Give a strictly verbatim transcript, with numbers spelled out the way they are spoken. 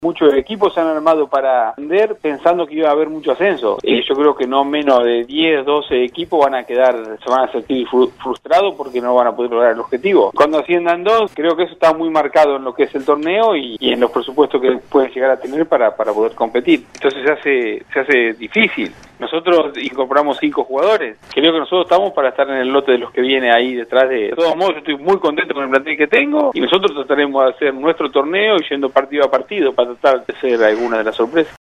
Muchos equipos se han armado para ascender pensando que iba a haber mucho ascenso. Eh, yo creo que no menos de diez, doce equipos van a quedar, se van a sentir frustrados porque no van a poder lograr el objetivo. Cuando asciendan dos, creo que eso está muy marcado en lo que es el torneo y, y en los presupuestos que pueden llegar a tener para, para poder competir. Entonces se hace, se hace difícil. Nosotros incorporamos cinco jugadores. Creo que nosotros estamos para estar en el lote de los que viene ahí detrás de... De todos modos, yo estoy muy contento con el plantel que tengo y nosotros trataremos de hacer nuestro torneo y yendo partido a partido para tratar de ser alguna de las sorpresas.